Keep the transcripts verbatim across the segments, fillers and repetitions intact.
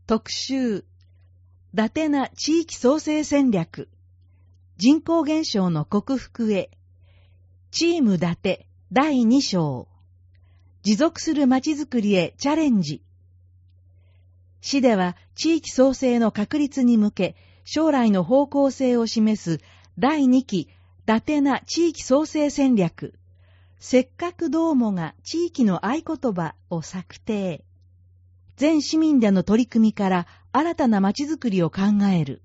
特集、伊達な地域創生戦略、人口減少の克服へ、チーム伊達だいに章、持続するまちづくりへチャレンジ。市では地域創生の確立に向け、将来の方向性を示すだいにき伊達な地域創生戦略、せっかくどうもが地域の合言葉を策定。全市民での取り組みから新たなまちづくりを考える。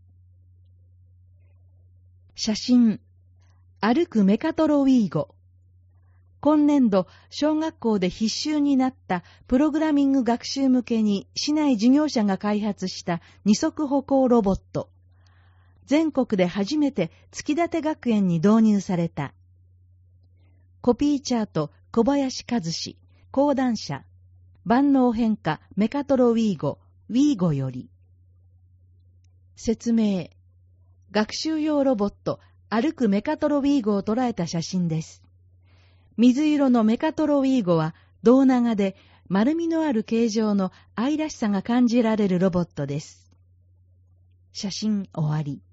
写真、歩くメカトロウィーゴ。今年度、小学校で必修になったプログラミング学習向けに市内事業者が開発した二足歩行ロボット。全国で初めて月立学園に導入された。コピーチャート、小林和志、講談社。万能変化メカトロウィーゴ、ウィーゴより。説明。学習用ロボット、歩くメカトロウィーゴを捉えた写真です。水色のメカトロウィーゴは、胴長で丸みのある形状の愛らしさが感じられるロボットです。写真終わり。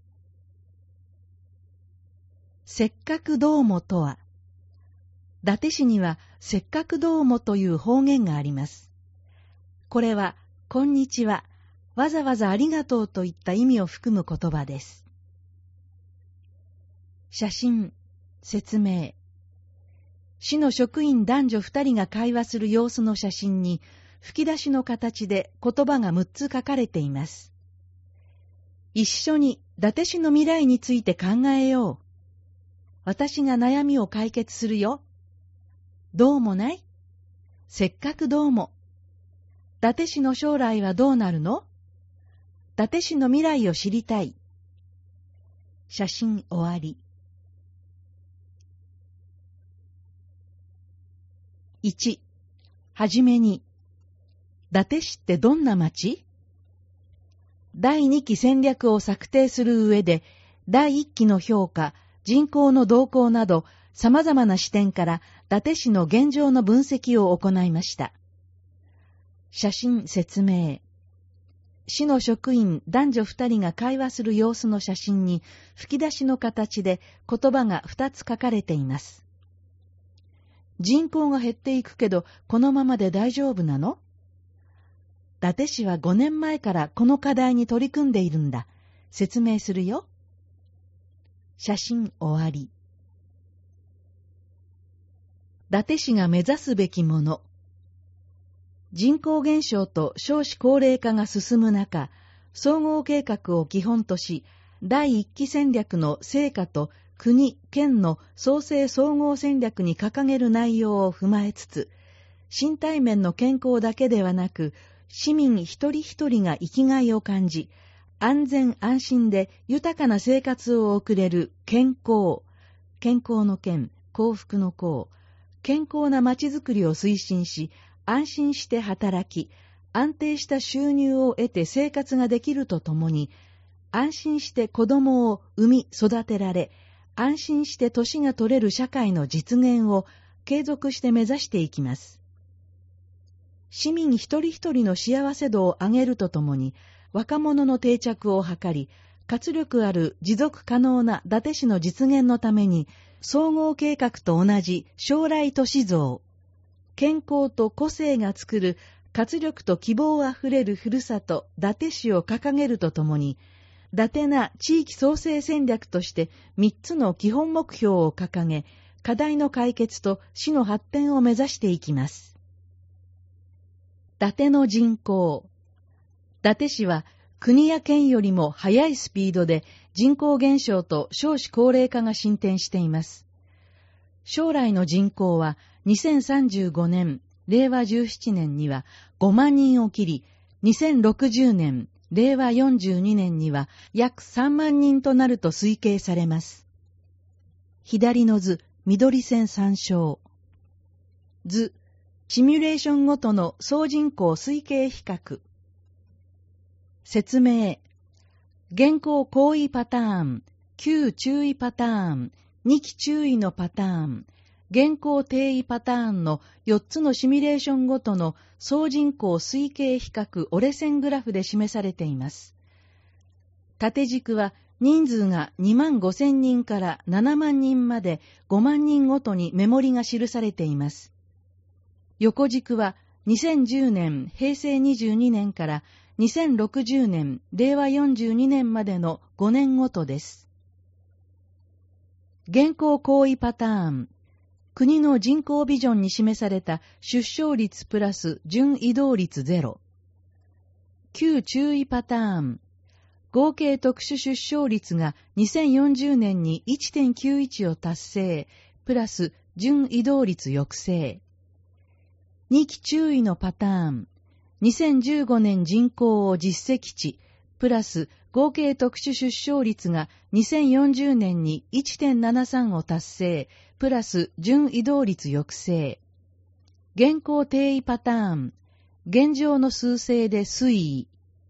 せっかくどうもとは、伊達市にはせっかくどうもという方言があります。これは、こんにちは、わざわざありがとうといった意味を含む言葉です。写真、説明。市の職員男女二人が会話する様子の写真に、吹き出しの形で言葉がむっつ書かれています。一緒に伊達市の未来について考えよう。私が悩みを解決するよ。どうもない？せっかくどうも。伊達市の将来はどうなるの？伊達市の未来を知りたい。写真終わり。いち、はじめに、伊達市ってどんな町？だいにき戦略を策定する上で、だいいっきの評価、人口の動向など、様々な視点から伊達市の現状の分析を行いました。写真説明。市の職員男女二人が会話する様子の写真に吹き出しの形で言葉が二つ書かれています。人口が減っていくけどこのままで大丈夫なの？伊達市はごねんまえからこの課題に取り組んでいるんだ。説明するよ。写真終わり。伊達市が目指すべきもの。人口減少と少子高齢化が進む中、総合計画を基本とし、だいいっき戦略の成果と国、県の創生総合戦略に掲げる内容を踏まえつつ、身体面の健康だけではなく、市民一人一人が生きがいを感じ、安全安心で豊かな生活を送れる健康、健康の健、幸福の幸、健康なまちづくりを推進し、安心して働き、安定した収入を得て生活ができるとともに、安心して子供を産み育てられ、安心して年が取れる社会の実現を継続して目指していきます。市民一人一人の幸せ度を上げるとともに、若者の定着を図り、活力ある持続可能な伊達市の実現のために、総合計画と同じ将来都市像、健康と個性が作る活力と希望あふれるふるさと伊達市を掲げるとともに、伊達な地域創生戦略としてみっつの基本目標を掲げ、課題の解決と市の発展を目指していきます。伊達の人口。伊達市は国や県よりも速いスピードで人口減少と少子高齢化が進展しています。将来の人口はにせんさんじゅうごねん、れいわじゅうななねんにはごまんにんを切り、にせんろくじゅうねん、れいわよんじゅうにねんには約さんまんにんとなると推計されます。左の図、緑線参照。図、シミュレーションごとの総人口推計比較。説明。現行行為パターン、旧注意パターン、にき注意のパターン、 現行定位パターンのよっつのシミュレーションごとの総人口推計比較折れ線グラフで示されています。縦軸は人数がにまんごせんにんからななまんにんまでごまんにんごとに目盛りが記されています。横軸はにせんじゅうねん、へいせいにじゅうにねんからにせんろくじゅうねん、れいわよんじゅうにねんまでのごねんごとです。現行行為パターン。国の人口ビジョンに示された出生率プラス準移動率ゼロ。旧注意パターン。合計特殊出生率がにせんよんじゅうねんに いってんきゅういち を達成、プラス準移動率抑制。に期注意のパターン。にせんじゅうごねん人口を実績値、プラス合計特殊出生率がにせんよんじゅうねんに いってんななさん を達成、プラス準移動率抑制。現行定位パターン。現状の数勢で推移。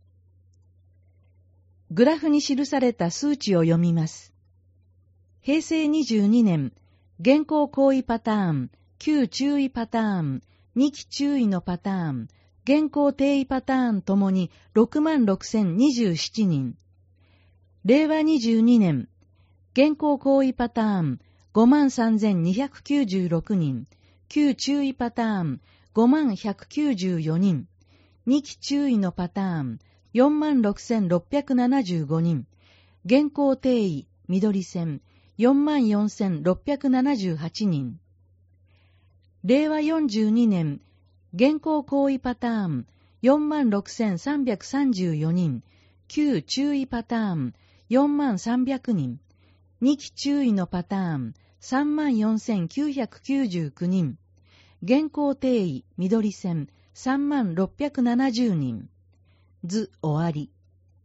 グラフに記された数値を読みます。へいせいにじゅうにねん、現行行為パターン、旧注意パターン、に期注意のパターン、現行定位パターンともに ろくまんろくせんにじゅうななにん。れいわにじゅうにねん、現行行為パターン、ごまんさんぜんにひゃくきゅうじゅうろくにん、旧注意パターン、ごまんひゃくきゅうじゅうよにん、に期注意のパターン、よんまんろくせんろっぴゃくななじゅうごにん、現行定位、緑線、よんまんよんせんろっぴゃくななじゅうはちにん。れいわよんじゅうにねん、現行行為パターン、よんまんろくせんさんびゃくさんじゅうよにん、旧注意パターン、よんまんさんびゃくにん、に期注意のパターン、さんまんよんせんきゅうひゃくきゅうじゅうきゅうにん、現行定位、緑線、さんまんろっぴゃくななじゅうにん。図終わり。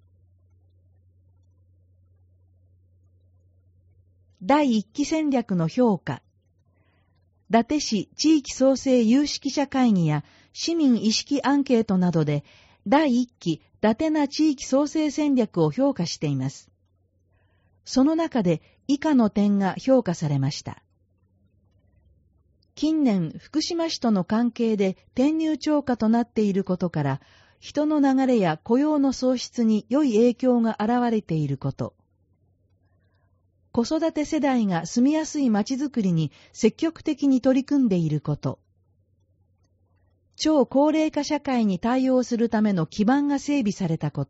だいいっき戦略の評価。伊達市地域創生有識者会議や市民意識アンケートなどでだいいっき伊達な地域創生戦略を評価しています。その中で以下の点が評価されました。近年、福島市との関係で転入超過となっていることから、人の流れや雇用の創出に良い影響が現れていること。子育て世代が住みやすい街づくりに積極的に取り組んでいること。超高齢化社会に対応するための基盤が整備されたこと。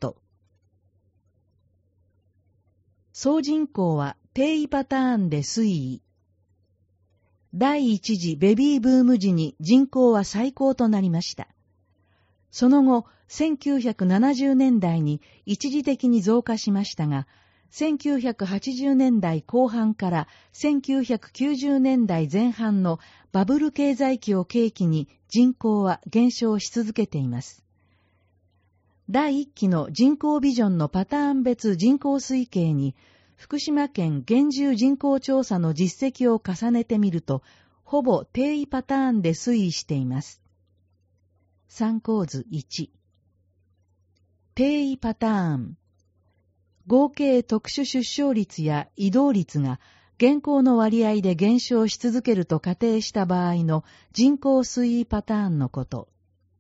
総人口は定位パターンで推移。第一次ベビーブーム時に人口は最高となりました。その後、せんきゅうひゃくななじゅうねんだいに一時的に増加しましたが、せんきゅうひゃくはちじゅうねんだいこう半からせんきゅうひゃくきゅうじゅうねんだいぜん半のバブル経済期を契機に人口は減少し続けています。だいいっきの人口ビジョンのパターン別人口推計に、福島県現住人口調査の実績を重ねてみると、ほぼ定位パターンで推移しています。参考図いち。定位パターン。合計特殊出生率や移動率が現行の割合で減少し続けると仮定した場合の人口推移パターンのこと。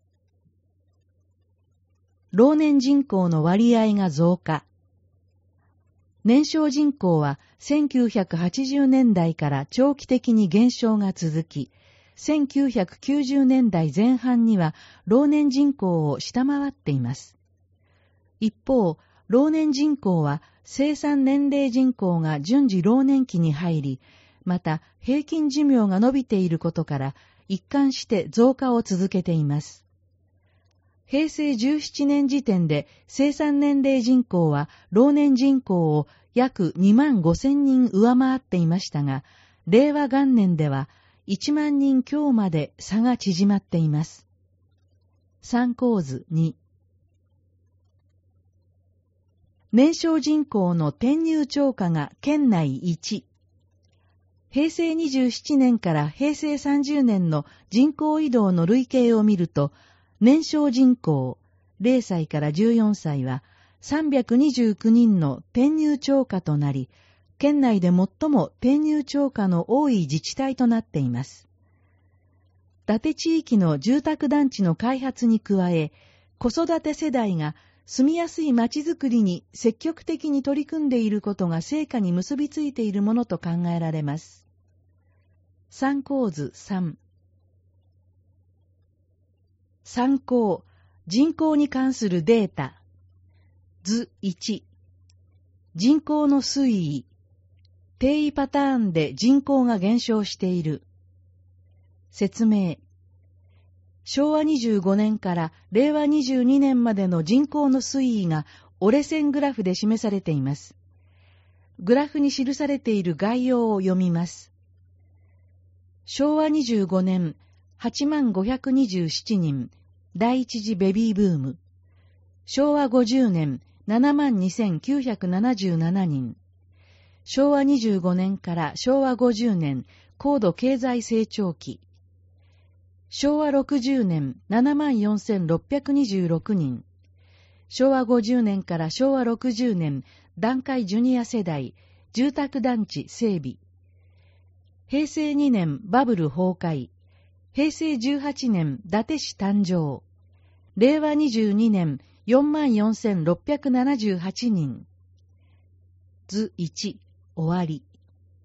老年人口の割合が増加。年少人口はせんきゅうひゃくはちじゅうねんだいから長期的に減少が続き、せんきゅうひゃくきゅうじゅうねんだいぜん半には老年人口を下回っています。一方、老年人口は生産年齢人口が順次老年期に入り、また平均寿命が伸びていることから一貫して増加を続けています。へいせいじゅうななねん時点で生産年齢人口は老年人口を約にまんごせんにん上回っていましたが、令和元年ではいちまんにん強まで差が縮まっています。参考図に。年少人口の転入超過が県内いち。へいせいにじゅうななねんからへいせいさんじゅうねんの人口移動の累計を見ると、年少人口れいさいからじゅうよんさいはさんびゃくにじゅうきゅうにんの転入超過となり、 県内で最も転入超過の多い自治体となっています。伊達地域の住宅団地の開発に加え、子育て世代が住みやすい町づくりに積極的に取り組んでいることが成果に結びついているものと考えられます。参考図さん。参考、人口に関するデータ。図いち。人口の推移。定位パターンで人口が減少している。説明。しょうわにじゅうごねんかられいわにじゅうにねんまでの人口の推移が折れ線グラフで示されています。グラフに記されている概要を読みます。しょうわにじゅうごねん、はちまんごひゃくにじゅうななにん、第一次ベビーブーム。しょうわごじゅうねん、ななまんにせんきゅうひゃくななじゅうななにん。しょうわにじゅうごねんからしょうわごじゅうねん、高度経済成長期。しょうわろくじゅうねん、ななまんよんせんろっぴゃくにじゅうろくにん。しょうわごじゅうねんからしょうわろくじゅうねん、団塊ジュニア世代、住宅団地整備。へいせいにねん、バブル崩壊。へいせいじゅうはちねん、伊達市誕生。れいわにじゅうにねん、よんまんよんせんろっぴゃくななじゅうはちにん。図いち、終わり。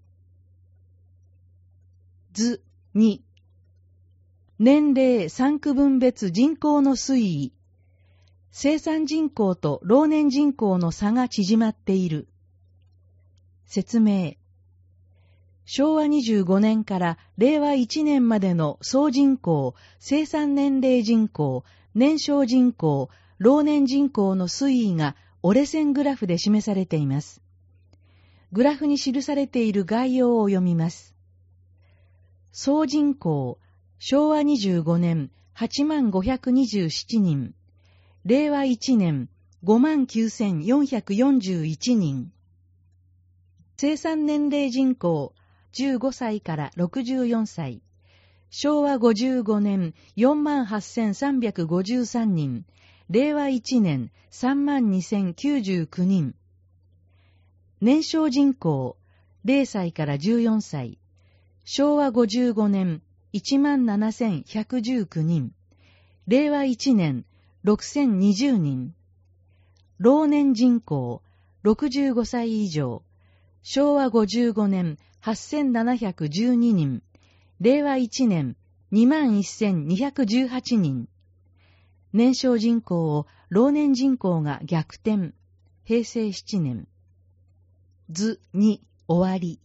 図に、年齢さんくぶん別人口の推移。生産人口と老年人口の差が縮まっている。説明。しょうわにじゅうごねんかられいわいちねんまでの総人口、生産年齢人口、年少人口、老年人口の推移が折れ線グラフで示されています。グラフに記されている概要を読みます。総人口、しょうわにじゅうごねん、はちまんごひゃくにじゅうななにん。れいわいちねん、ごまんきゅうせんよんひゃくよんじゅういちにん。生産年齢人口、じゅうごさいからろくじゅうよんさい。しょうわごじゅうごねん、よんまんはっせんさんびゃくごじゅうさんにん。れいわいちねん、さんまんにせんきゅうじゅうきゅうにん。年少人口、れいさいからじゅうよんさい。しょうわごじゅうごねん、いちまんななせんひゃくじゅうきゅうにん。れいわいちねん、ろくせんにじゅうにん。老年人口、ろくじゅうごさい以上。しょうわごじゅうごねん、はっせんななひゃくじゅうににん。れいわいちねん、にまんせんにひゃくじゅうはちにん。年少人口を老年人口が逆転。へいせいななねん。図に、終わり。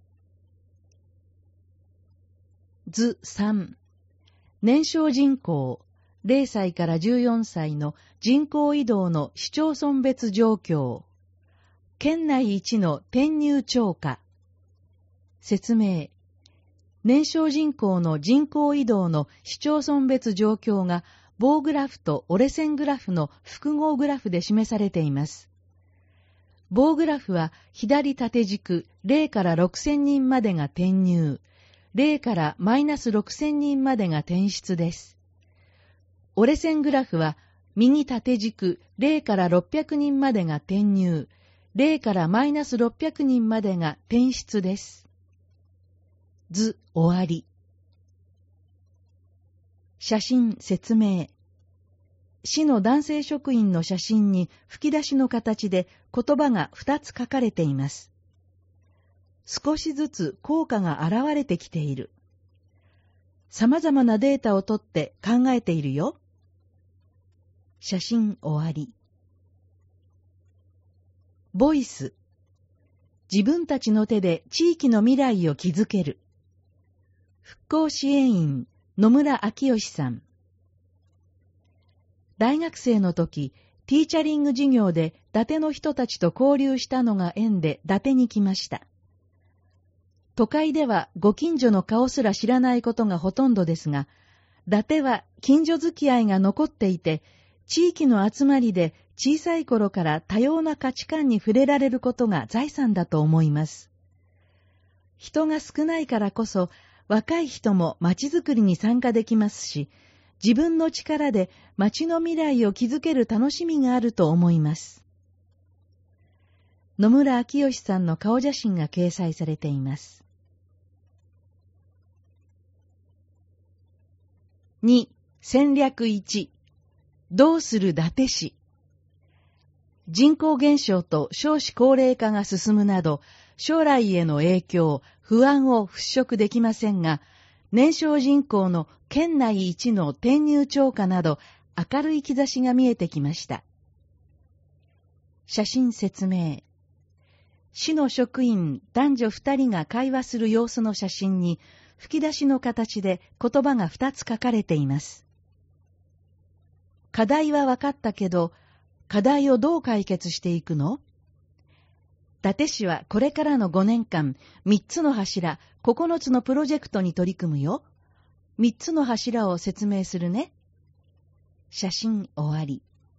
図さん。年少人口、れいさいからじゅうよんさいの人口移動の市町村別状況。県内一の転入超過。説明。年少人口の人口移動の市町村別状況が棒グラフと折れ線グラフの複合グラフで示されています。棒グラフは左縦軸れいからろくせんにんまでが転入、れいからマイナスろくせんにんまでが転出です。折れ線グラフは右縦軸れいからろっぴゃくにんまでが転入、れいからマイナスろっぴゃくにんまでが転出です。図終わり。写真説明。市の男性職員の写真に吹き出しの形で言葉がふたつ書かれています。少しずつ効果が現れてきている。様々なデータを取って考えているよ。写真終わり。ボイス。自分たちの手で地域の未来を築ける。復興支援員、野村明義さん。大学生の時、ティーチャリング授業で伊達の人たちと交流したのが縁で伊達に来ました。都会ではご近所の顔すら知らないことがほとんどですが、伊達は近所付き合いが残っていて、地域の集まりで小さい頃から多様な価値観に触れられることが財産だと思います。人が少ないからこそ、若い人も町づくりに参加できますし、自分の力で町の未来を築ける楽しみがあると思います。 野村明義さんの顔写真が掲載されています。に、戦略いち、どうする伊達市。人口減少と少子高齢化が進むなど、将来への影響、不安を払拭できませんが、年少人口の県内一の転入超過など、明るい兆しが見えてきました。写真説明。市の職員男女二人が会話する様子の写真に、吹き出しの形で言葉が二つ書かれています。課題は分かったけど、課題をどう解決していくの？伊達市はこれからのごねんかん、三つの柱、九つのプロジェクトに取り組むよ。三つの柱を説明するね。写真終わり。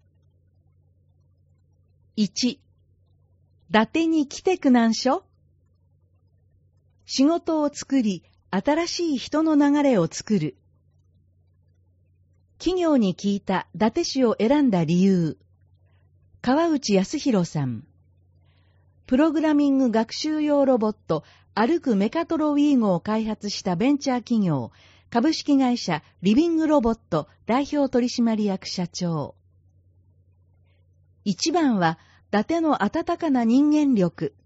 いち、伊達に来てくなんしょ。仕事を作り、新しい人の流れを作る。企業に聞いた伊達市を選んだ理由。川内康弘さん。プログラミング学習用ロボット、歩くメカトロウィーゴを開発したベンチャー企業、株式会社リビングロボット代表取締役社長。一番は、伊達の温かな人間力。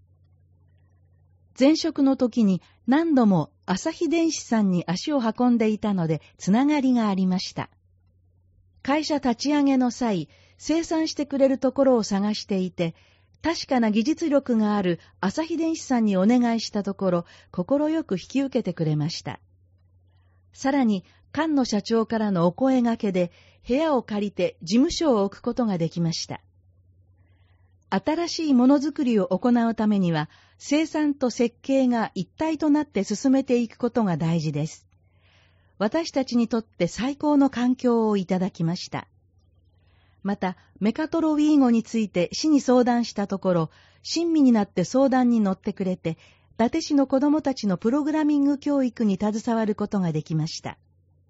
前職の時に何度も朝日電子さんに足を運んでいたので、つながりがありました。会社立ち上げの際、生産してくれるところを探していて、確かな技術力がある朝日電子さんにお願いしたところ、快く引き受けてくれました。さらに、菅野社長からのお声掛けで、部屋を借りて事務所を置くことができました。新しいものづくりを行うためには、生産と設計が一体となって進めていくことが大事です。私たちにとって最高の環境をいただきました。また、メカトロウィーゴについて市に相談したところ、親身になって相談に乗ってくれて、伊達市の子どもたちのプログラミング教育に携わることができました。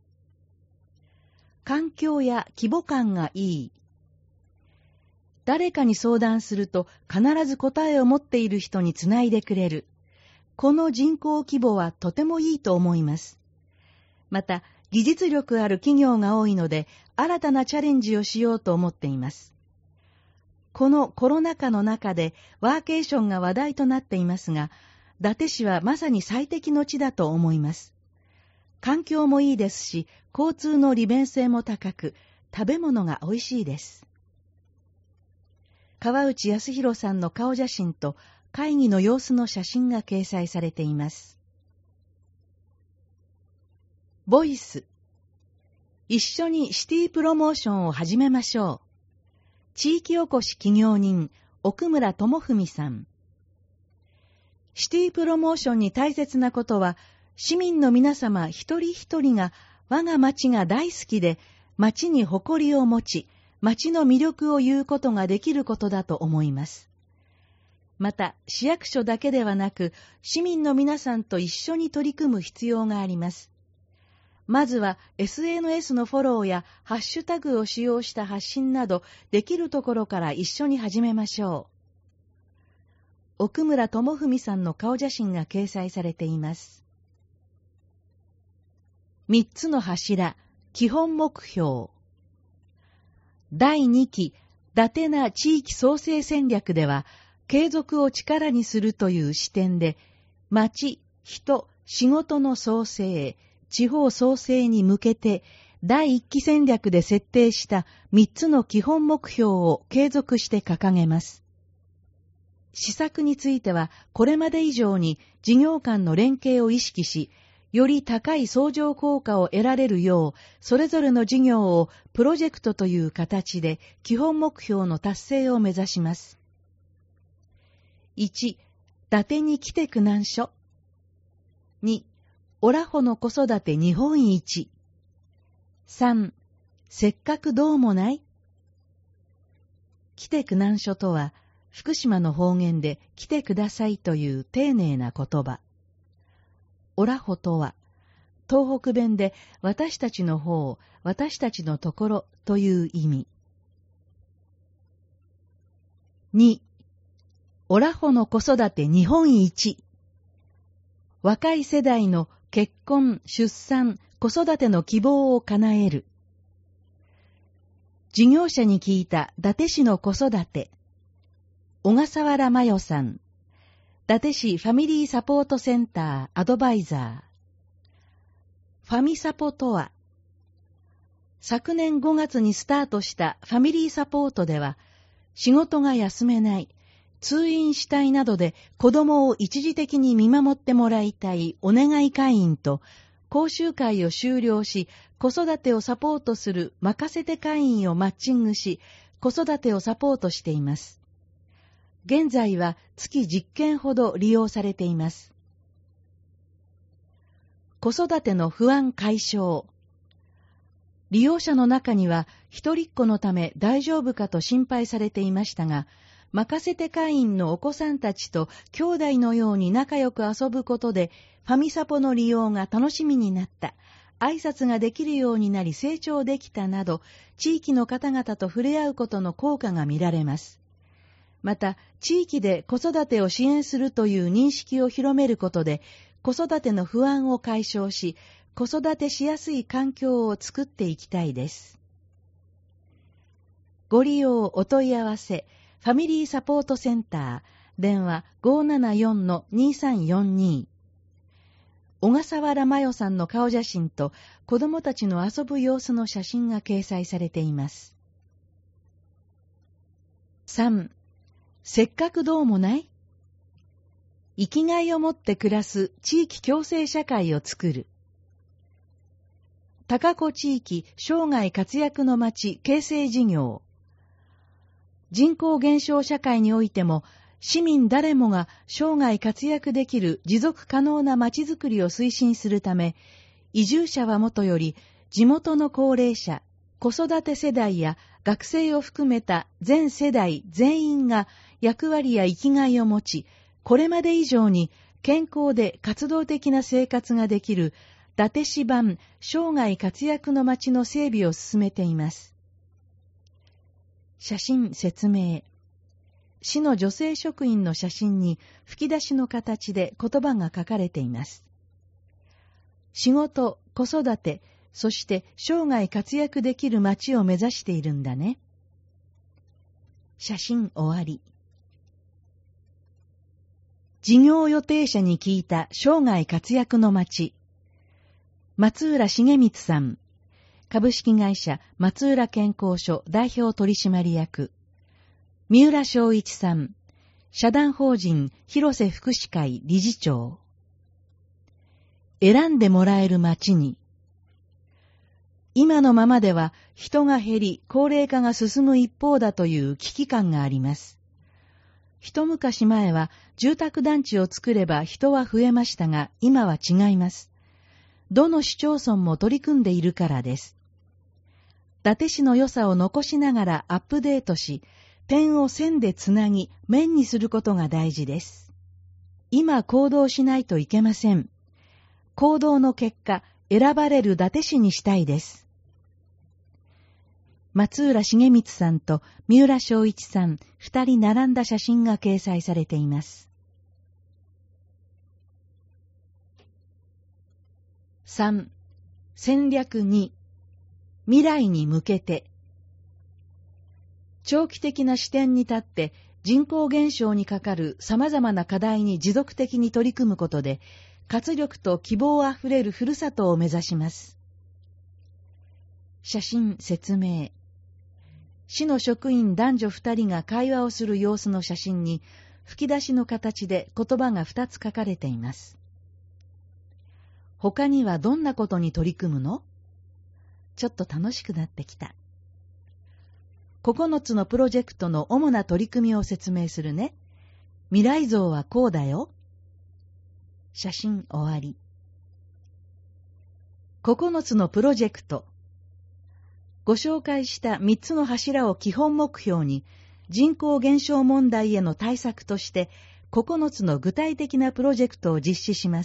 環境や規模感がいい。誰かに相談すると必ず答えを持っている人につないでくれる。この人口規模はとてもいいと思います。また、技術力ある企業が多いので、新たなチャレンジをしようと思っています。このコロナ禍の中でワーケーションが話題となっていますが、伊達市はまさに最適の地だと思います。環境もいいですし、交通の利便性も高く、食べ物が美味しいです。川内康弘さんの顔写真と会議の様子の写真が掲載されています。ボイス。一緒にシティプロモーションを始めましょう。地域おこし企業人、奥村智文さん。シティプロモーションに大切なことは、市民の皆様一人一人が我が町が大好きで、町に誇りを持ち、町の魅力を言うことができることだと思います。また、市役所だけではなく、市民の皆さんと一緒に取り組む必要があります。まずは エスエヌエス のフォローやハッシュタグを使用した発信など、できるところから一緒に始めましょう。奥村智文さんの顔写真が掲載されています。三つの柱、基本目標。だいにき、伊達な地域創生戦略では、継続を力にするという視点で、町、人、仕事の創生、地方創生に向けて、だいいっき戦略で設定した三つの基本目標を継続して掲げます。施策については、これまで以上に事業間の連携を意識し、より高い相乗効果を得られるよう、それぞれの事業をプロジェクトという形で基本目標の達成を目指します。いち、伊達に来てくなんしょ。に、オラホの子育て日本一。さん、せっかくどうもない。来てくなんしょとは、福島の方言で来てくださいという丁寧な言葉。オラホとは、東北弁で私たちの方、私たちのところという意味。に、 オラホの子育て日本一。若い世代の結婚、出産、子育ての希望を叶える。事業者に聞いた伊達市の子育て。小笠原真代さん。伊達市ファミリーサポートセンターアドバイザー。ファミサポとは、昨年ごがつにスタートしたファミリーサポートでは、仕事が休めない、通院したいなどで子供を一時的に見守ってもらいたいお願い会員と、講習会を修了し、子育てをサポートする任せて会員をマッチングし、子育てをサポートしています。現在は月じゅっけんほど利用されています。子育ての不安解消。利用者の中には一人っ子のため大丈夫かと心配されていましたが、任せて会員のお子さんたちと兄弟のように仲良く遊ぶことで、ファミサポの利用が楽しみになった、挨拶ができるようになり成長できたなど、地域の方々と触れ合うことの効果が見られます。また、地域で子育てを支援するという認識を広めることで、子育ての不安を解消し、子育てしやすい環境を作っていきたいです。ご利用お問い合わせ、ファミリーサポートセンター、電話 ごーななよんのにさんよんに。小笠原真代さんの顔写真と子供たちの遊ぶ様子の写真が掲載されています。さん. せっかくどうもない?生きがいを持って暮らす地域共生社会を作る。高子地域生涯活躍の街形成事業。人口減少社会においても、市民誰もが生涯活躍できる持続可能な街づくりを推進するため、移住者はもとより、地元の高齢者、子育て世代や学生を含めた全世代全員が役割や生きがいを持ち、これまで以上に健康で活動的な生活ができる伊達市版生涯活躍の街の整備を進めています。写真説明。市の女性職員の写真に吹き出しの形で言葉が書かれています。仕事、子育て、そして生涯活躍できる街を目指しているんだね。写真終わり。事業予定者に聞いた生涯活躍の街。松浦重光さん。株式会社松浦健康所代表取締役。三浦正一さん。社団法人広瀬福祉会理事長。選んでもらえる街に。今のままでは人が減り高齢化が進む一方だという危機感があります。一昔前は住宅団地を作れば人は増えましたが、今は違います。どの市町村も取り組んでいるからです。伊達市の良さを残しながらアップデートし、点を線でつなぎ、面にすることが大事です。今行動しないといけません。行動の結果、選ばれる伊達市にしたいです。松浦重光さんと三浦正一さん、二人並んだ写真が掲載されています。さん. 戦略に未来に向けて。長期的な視点に立って人口減少にかかる様々な課題に持続的に取り組むことで、活力と希望あふれるふるさとを目指します。写真説明。市の職員男女二人が会話をする様子の写真に、吹き出しの形で言葉が二つ書かれています。他にはどんなことに取り組むの?ちょっと楽しくなってきた。ここのつのプロジェクトの主な取り組みを説明するね。未来像はこうだよ。写真終わり。ここのつのプロジェクト。ご紹介したみっつの柱を基本目標に、人口減少問題への対策として、ここのつの具体的なプロジェクトを実施します。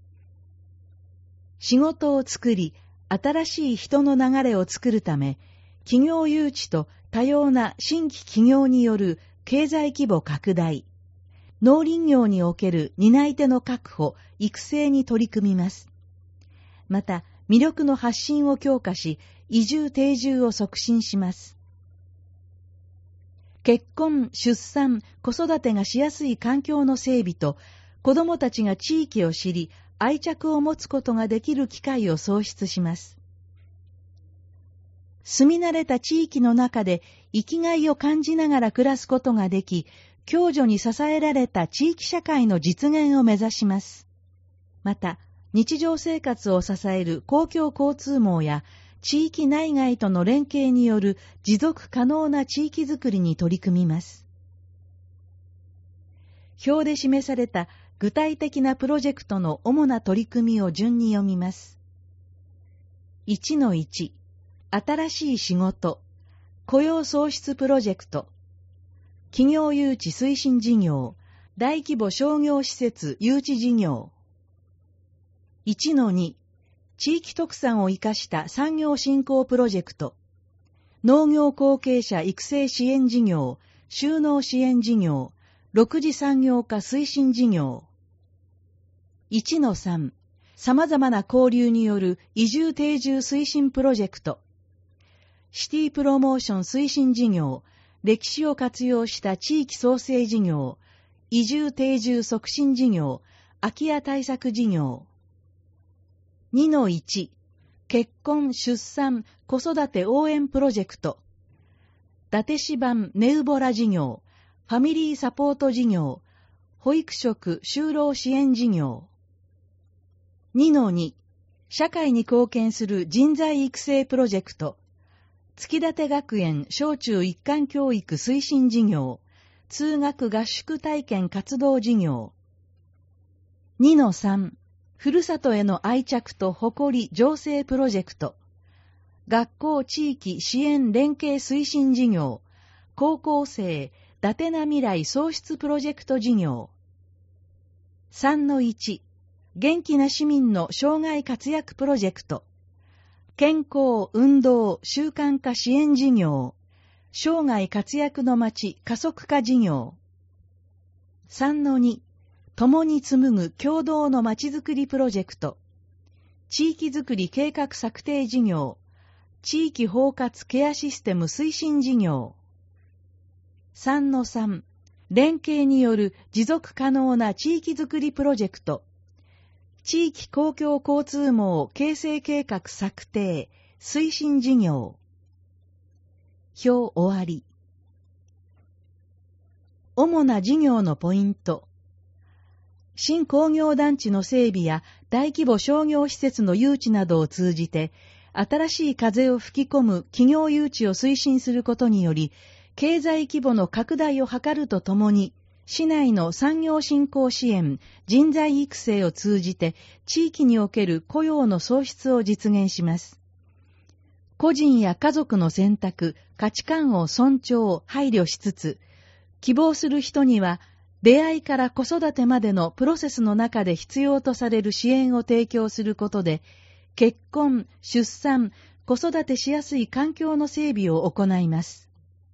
仕事を作り、新しい人の流れを作るため、企業誘致と多様な新規企業による経済規模拡大、 農林業における担い手の確保、育成に取り組みます。また、魅力の発信を強化し、移住定住を促進します。結婚、出産、子育てがしやすい環境の整備と、子どもたちが地域を知り、愛着を持つことができる機会を創出します。住み慣れた地域の中で生きがいを感じながら暮らすことができ、共助に支えられた地域社会の実現を目指します。また、日常生活を支える公共交通網や地域内外との連携による持続可能な地域づくりに取り組みます。表で示された具体的なプロジェクトの主な取り組みを順に読みます。いちのいち、新しい仕事、雇用創出プロジェクト、企業誘致推進事業、大規模商業施設誘致事業。いちのに、地域特産を生かした産業振興プロジェクト、農業後継者育成支援事業、就農支援事業、六次産業化推進事業。いちのさん、様々な交流による移住定住推進プロジェクト、シティプロモーション推進事業、歴史を活用した地域創生事業、移住定住促進事業、空き家対策事業。にのいち、結婚・出産・子育て応援プロジェクト、伊達市版ネウボラ事業、ファミリーサポート事業、保育職就労支援事業。にのに、社会に貢献する人材育成プロジェクト、月立学園小中一貫教育推進事業、通学合宿体験活動事業。にのさん、ふるさとへの愛着と誇り醸成プロジェクト、学校地域支援連携推進事業、高校生伊達な未来創出プロジェクト事業。さんのいち、元気な市民の生涯活躍プロジェクト、健康、運動、習慣化支援事業、生涯活躍の街加速化事業。さんのに、共に紡ぐ共同の街づくりプロジェクト、地域づくり計画策定事業、地域包括ケアシステム推進事業。さんのさん、連携による持続可能な地域づくりプロジェクト、地域公共交通網形成計画策定、推進事業。表終わり。主な事業のポイント。新工業団地の整備や大規模商業施設の誘致などを通じて、新しい風を吹き込む企業誘致を推進することにより、経済規模の拡大を図るとともに、市内の産業振興支援、人材育成を通じて、地域における雇用の創出を実現します。個人や家族の選択、価値観を尊重、配慮しつつ、希望する人には、出会いから子育てまでのプロセスの中で必要とされる支援を提供することで、結婚、出産、子育てしやすい環境の整備を行います。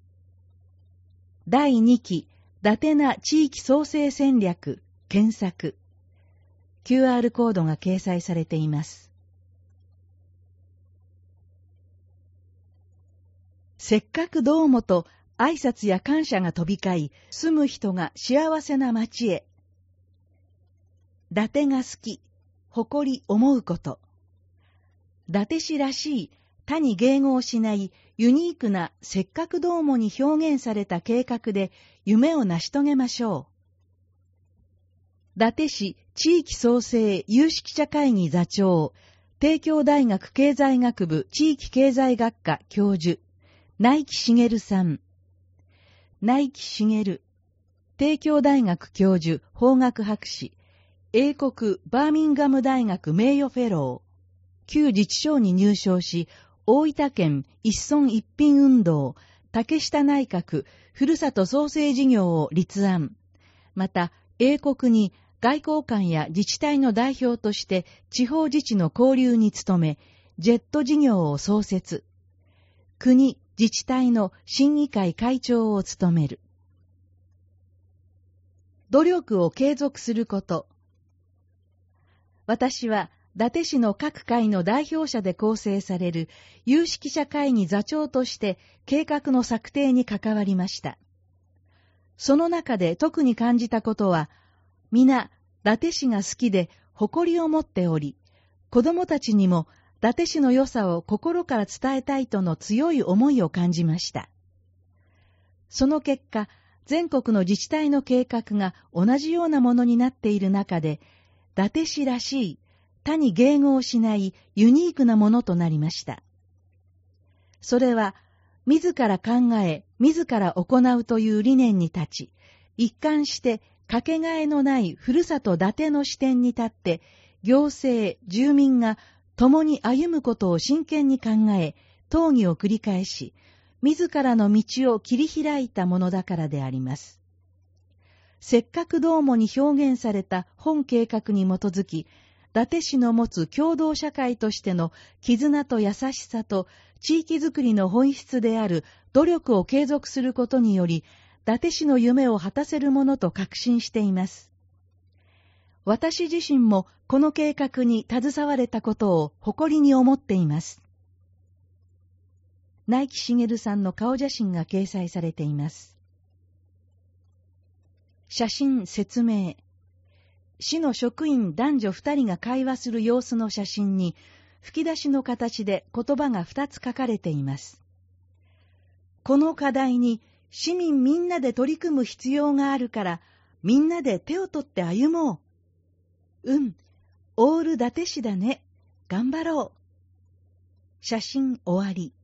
だいにき、伊達な地域創生戦略、検索。キューアール コードが掲載されています。せっかくどうもと挨拶や感謝が飛び交い、住む人が幸せな町へ。伊達が好き、誇り思うこと。伊達市らしい、他に迎合しないユニークなせっかくどうもに表現された計画で夢を成し遂げましょう。伊達市地域創生有識者会議座長、帝京大学経済学部地域経済学科教授、内木茂さん。内木茂、帝京大学教授、法学博士、英国バーミンガム大学名誉フェロー、旧自治省に入省し、大分県一村一品運動、竹下内閣、ふるさと創生事業を立案。また、英国に外交官や自治体の代表として地方自治の交流に努め、ジェット事業を創設。国、自治体の審議会会長を務める。 努力を継続すること。私は、伊達市の各会の代表者で構成される有識者会議座長として計画の策定に関わりました。その中で特に感じたことは、皆、伊達市が好きで誇りを持っており、子供たちにも伊達市の良さを心から伝えたいとの強い思いを感じました。その結果、全国の自治体の計画が同じようなものになっている中で、伊達市らしい、他に迎合しないユニークなものとなりました。それは、自ら考え、自ら行うという理念に立ち、一貫してかけがえのないふるさと伊達の視点に立って、行政、住民が共に歩むことを真剣に考え、討議を繰り返し、自らの道を切り開いたものだからであります。せっかくどうもに表現された本計画に基づき、伊達市の持つ共同社会としての絆と優しさと地域づくりの本質である努力を継続することにより、伊達市の夢を果たせるものと確信しています。私自身もこの計画に携われたことを誇りに思っています。内木茂さんの顔写真が掲載されています。写真説明。市の職員男女二人が会話する様子の写真に、吹き出しの形で言葉が二つ書かれています。この課題に市民みんなで取り組む必要があるから、みんなで手を取って歩もう。うん、オール伊達市だね。頑張ろう。写真終わり。